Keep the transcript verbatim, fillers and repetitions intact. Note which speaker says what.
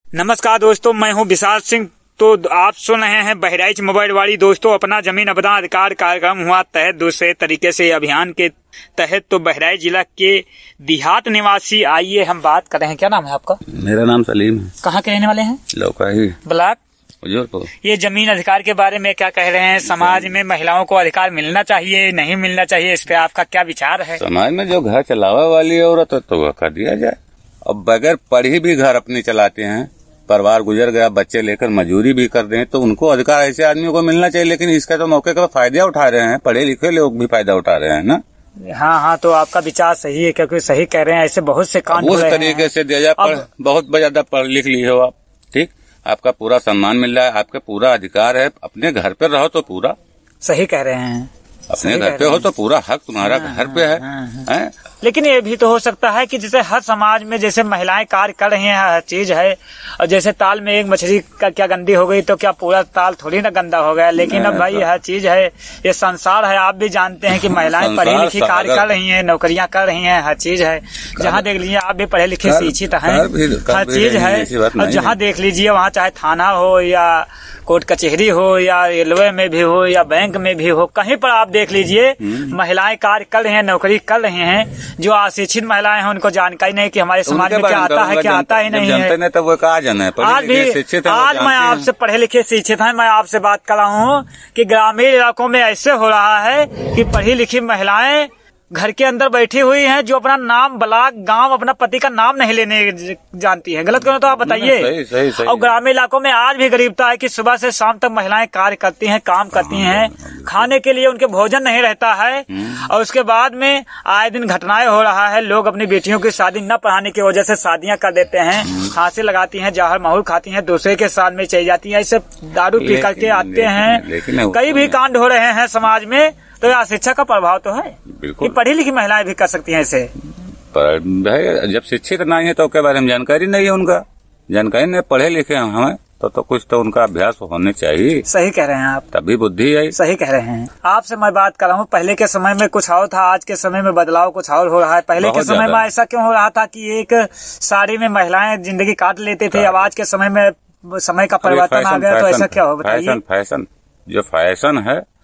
Speaker 1: नमस्कार दोस्तों, मैं हूं विशाल सिंह। तो आप सुन रहे हैं बहराइच मोबाइल वाली। दोस्तों, अपना जमीन अपना अधिकार कार्यक्रम हुआ तहत दूसरे तरीके से अभियान के तहत तो बहराइच जिला के देहात निवासी, आइए हम बात कर रहे हैं। क्या नाम है आपका?
Speaker 2: मेरा नाम सलीम है।
Speaker 1: कहाँ के रहने वाले हैं?
Speaker 2: लौकाही
Speaker 1: ब्लॉक।
Speaker 2: ये
Speaker 1: जमीन अधिकार के बारे में क्या कह रहे हैं? समाज में महिलाओं को अधिकार मिलना चाहिए, नहीं मिलना चाहिए, इस पे आपका क्या विचार है?
Speaker 2: समाज में जो घर चलावा वाली औरत है तो वह कर दिया जाए। अब बगैर पढ़ी भी घर अपने चलाते हैं, परिवार गुजर गया, बच्चे लेकर मजदूरी भी कर दें तो उनको अधिकार ऐसे आदमियों को मिलना चाहिए। लेकिन इसका तो मौके का फायदा उठा रहे हैं, पढ़े लिखे लोग भी फायदा उठा रहे हैं ना।
Speaker 1: हाँ हाँ, तो आपका विचार सही है, क्योंकि सही कह रहे हैं, ऐसे बहुत से कांड
Speaker 2: उस तरीके से दिया जाए। पढ़, बहुत ज्यादा पढ़ लिख ली हो आप, ठीक, आपका पूरा सम्मान मिल रहा है, आपका पूरा अधिकार है। अपने घर पे रहो तो पूरा
Speaker 1: सही कह रहे हैं,
Speaker 2: अपने घर पे हो तो पूरा हक तुम्हारा घर पे है, है?
Speaker 1: लेकिन ये भी तो हो सकता है कि जैसे हर समाज में जैसे महिलाएं कार्य कर रही हैं, हर चीज है, और जैसे ताल में एक मछली का क्या गंदी हो गई तो क्या पूरा ताल थोड़ी ना गंदा हो गया। लेकिन अब भाई हर चीज है, ये संसार है। आप भी जानते हैं कि महिलाएं पढ़ी लिखी कार्य कर रही हैं, नौकरियां कर रही हैं, हर चीज है। जहाँ देख लीजिए, आप भी पढ़े लिखे शिक्षित हैं, हर चीज है। और जहाँ देख लीजिए वहाँ चाहे थाना हो या कोर्ट कचहरी हो या रेलवे में भी हो या बैंक में भी हो, कहीं पर आप देख लीजिए महिलाएं कार्य कर रही हैं, नौकरी कर रही हैं। जो अशिक्षित महिलाएं हैं उनको जानकारी नहीं कि हमारे समाज में क्या आता है, क्या आता ही नहीं है।
Speaker 2: तो वो कहा जाना है,
Speaker 1: आज भी आज मैं आपसे पढ़े लिखे शिक्षित हैं, मैं आपसे बात कर रहा हूँ कि ग्रामीण इलाकों में ऐसे हो रहा है कि पढ़ी लिखी महिलाएं घर के अंदर बैठी हुई हैं, जो अपना नाम, ब्लॉक, गांव, अपना पति का नाम नहीं लेने जानती हैं। गलत करो तो आप बताइए। और ग्रामीण इलाकों में आज भी गरीबता है कि सुबह से शाम तक महिलाएं कार्य करती हैं, काम करती हैं, खाने के लिए उनके भोजन नहीं रहता है। और उसके बाद में आए दिन घटनाएं हो रहा है। लोग अपनी बेटियों की शादी न पढ़ाने की वजह से शादियां कर देते हैं, फांसी लगाती हैं, जहर महूर खाती हैं, दूसरे के साथ में चली जाती है, ऐसे दारू पी करके आते हैं। कई भी कांड हो रहे हैं समाज में। तो यह शिक्षा का प्रभाव तो है कि पढ़ी लिखी महिलाएं भी कर सकती हैं ऐसे।
Speaker 2: पर भाई जब शिक्षित नहीं है तो उसके बारे में जानकारी नहीं है, उनका जानकारी नहीं, पढ़े लिखे हमें तो तो कुछ तो उनका अभ्यास होने चाहिए।
Speaker 1: सही कह रहे हैं आप,
Speaker 2: तभी बुद्धि आई।
Speaker 1: सही कह रहे हैं। आपसे मैं बात कर रहा हूँ, पहले के समय में कुछ और था, आज के समय में बदलाव कुछ और हो रहा है। पहले के समय में ऐसा क्यों हो रहा था कि एक साड़ी में महिलाएं जिंदगी काट लेते थे, अब आज के समय में समय का परिवर्तन आ गया, तो ऐसा क्या हो बताइए?
Speaker 2: फैशन जो फैशन है